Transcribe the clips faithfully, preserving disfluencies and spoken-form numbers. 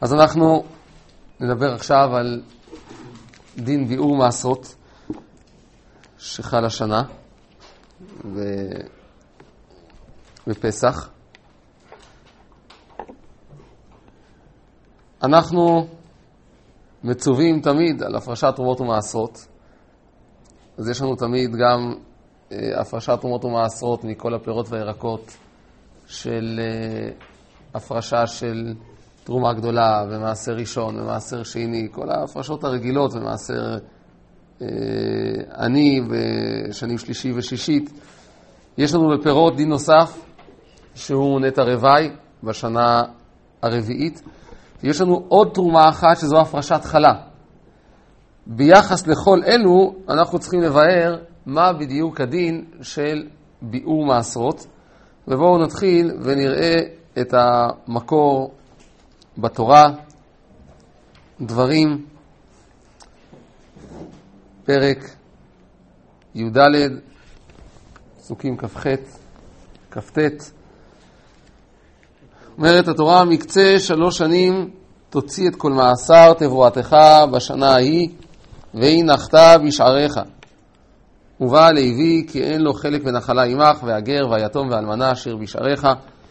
אז אנחנו נדבר עכשיו על דין ביאור מעשרות שחל השנה ו... בפסח. אנחנו מצווים תמיד על הפרשת תרומות ומעשרות. אז יש לנו תמיד גם אה, הפרשת תרומות ומעשרות מכל הפירות והירקות של אה, הפרשה של תרומה גדולה ומעשר ראשון ומעשר שני, כל ההפרשות הרגילות ומעשר אה, עני ושנים שלישי ושישית. יש לנו בפירות דין נוסף שהוא נטע רווי בשנה הרביעית. יש לנו עוד תרומה אחת שזו הפרשת חלה. ביחס לכל אלו אנחנו צריכים לבאר מה בדיוק הדין של ביאור מעשרות. ובואו נתחיל ונראה את המקור בתורה, דברים, פרק י"ד, פסוקים כ"ח, כ"ט. אומרת התורה, מקצה שלוש שנים תוציא את כל מעשר תבואתך בשנה ההיא, והנחת בשעריך. ובא לוי כי אין לו חלק ונחלה עמך, והגר והיתום והאלמנה אשר בשעריך,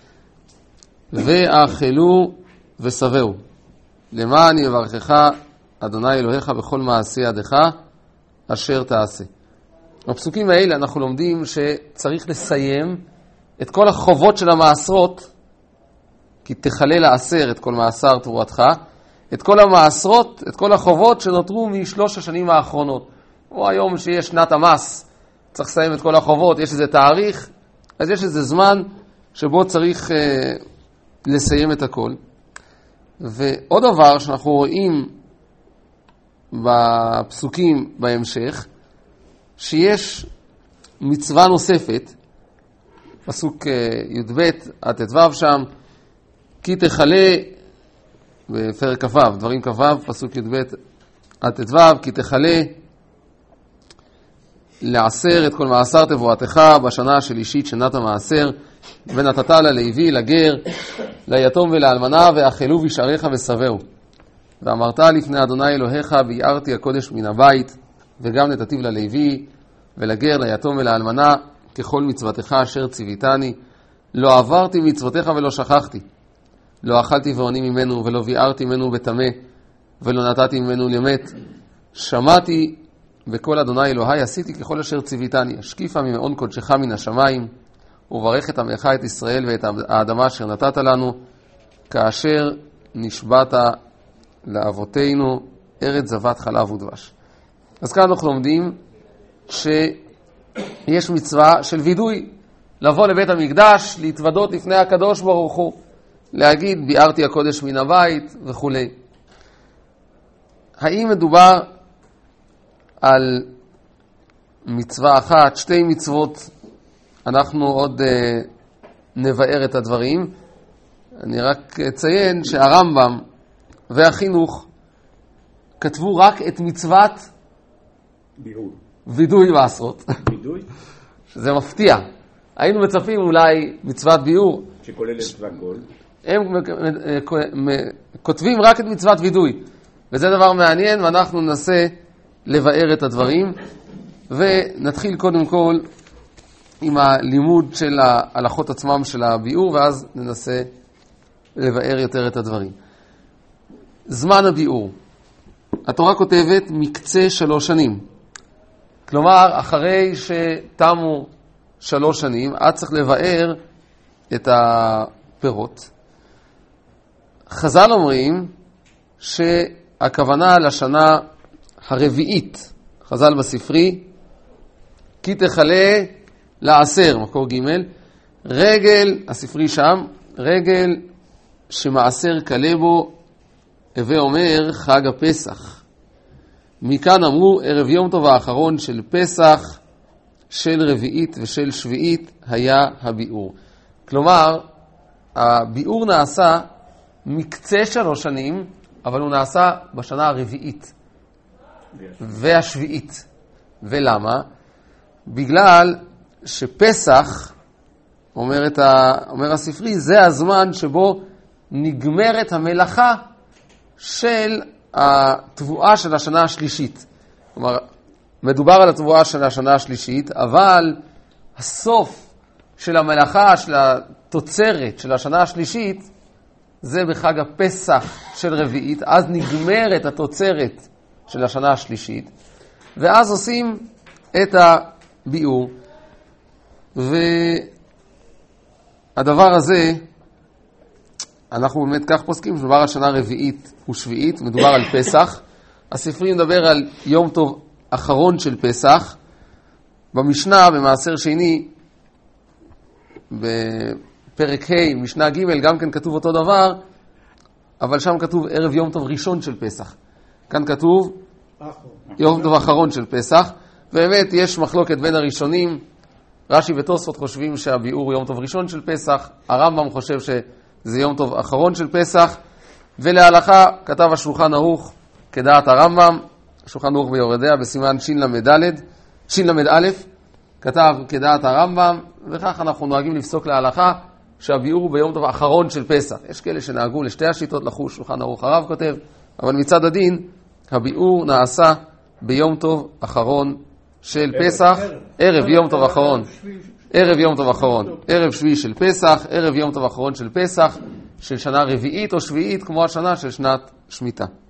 ואכלו ושבעו. למען יברכך אדוני אלוהיך בכל מעשה ידך אשר תעשה. בפסוקים האלה אנחנו לומדים שצריך לסיים את כל החובות של המעשרות, כי תחלה לעשר את כל מעשר תבואתך, את כל המעשרות, את כל החובות שנותרו משלוש השנים האחרונות. או היום שיש שנת המס, צריך לסיים את כל החובות, יש איזה תאריך, אז יש איזה זמן שבו צריך אה, לסיים את הכל. ועוד דבר שאנחנו רואים בפסוקים בהמשך, שיש מצווה נוספת, פסוק י"ב עד ט"ו שם, כי תחלה, בפרק כ"ו, דברים כ"ו, פסוק י"ב עד ט"ו, כי תחלה לעשר את כל מעשר תבואתך בשנה השלישית שנת המעשר, ונתת ללוי, לגר, ליתום ולאלמנה, ואכלו בשעריך ושבעו. ואמרת לפני אדוני אלוהיך, ביארתי הקודש מן הבית, וגם נתתיו ללוי, ולגר, ליתום ולאלמנה, ככל מצוותך אשר ציוויתני. לא עברתי מצוותיך ולא שכחתי. לא אכלתי ועוני ממנו, ולא ביארתי ממנו בטמא, ולא נתתי ממנו למת. שמעתי בקול אדוני אלוהי, עשיתי ככל אשר ציוויתני. השקיפה ממעון קודשך מן השמיים, וברך את עמך את ישראל ואת האדמה אשר נתת לנו, כאשר נשבעת לאבותינו ארץ זבת חלב ודבש. אז כאן אנחנו לומדים שיש מצווה של וידוי, לבוא לבית המקדש, להתוודות לפני הקדוש ברוך הוא, להגיד ביארתי הקודש מן הבית וכו'. האם מדובר על מצווה אחת, שתי מצוות? אנחנו עוד uh, נבאר את הדברים. אני רק אציין שהרמב"ם והחינוך כתבו רק את מצוות ביאור. וידוי מעשרות. וידוי? שזה מפתיע. היינו מצפים אולי מצוות ביאור. שכוללת והכל. הם כותבים רק את מצוות וידוי. וזה דבר מעניין, ואנחנו ננסה לבאר את הדברים. ונתחיל קודם כל עם הלימוד של ההלכות עצמם של הביאור, ואז ננסה לבאר יותר את הדברים. זמן הביאור. התורה כותבת מקצה שלוש שנים. כלומר, אחרי שתמו שלוש שנים, עד צריך לבאר את הפירות. חז"ל אומרים שהכוונה לשנה הרביעית, חז"ל בספרי, כי תחלה לעשר, מקור ג', רגל, הספרי שם, רגל שמעשר קלה בו, הווה אומר חג הפסח. מכאן אמרו, ערב יום טוב האחרון של פסח, של רביעית ושל שביעית היה הביאור. כלומר, הביאור נעשה מקצה שלוש שנים, אבל הוא נעשה בשנה הרביעית והשביעית. ולמה? בגלל שפסח, אומר, את ה, אומר הספרי, זה הזמן שבו נגמרת המלאכה של התבואה של השנה השלישית. כלומר, מדובר על התבואה של השנה השלישית, אבל הסוף של המלאכה, של התוצרת של השנה השלישית, זה בחג הפסח של רביעית, אז נגמרת התוצרת של השנה השלישית, ואז עושים את הביאור. והדבר הזה, אנחנו באמת כך פוסקים, מדובר על שנה רביעית ושביעית, מדובר על פסח. הספרי מדבר על יום טוב אחרון של פסח. במשנה, במעשר שני, בפרק ה', משנה ג', גם כן כתוב אותו דבר, אבל שם כתוב ערב יום טוב ראשון של פסח. כאן כתוב יום טוב אחרון של פסח. באמת יש מחלוקת בין הראשונים. רש"י ותוספות חושבים שהביאור הוא יום טוב ראשון של פסח, הרמב"ם חושב שזה יום טוב אחרון של פסח, ולהלכה כתב השולחן ערוך כדעת הרמב"ם, השולחן ערוך ביורדיה בסימן ש"ל, ש"ל א', כתב כדעת הרמב"ם, וכך אנחנו נוהגים לפסוק להלכה שהביאור הוא ביום טוב האחרון של פסח. יש כאלה שנהגו לשתי השיטות, לחוש שולחן ערוך הרב כותב, אבל מצד הדין הביאור נעשה ביום טוב אחרון של פסח, ערב יום טוב אחרון, ערב יום טוב אחרון, ערב שביעי של פסח, ערב יום טוב אחרון של פסח, של שנה רביעית או שביעית, כמו השנה של שנת שמיטה.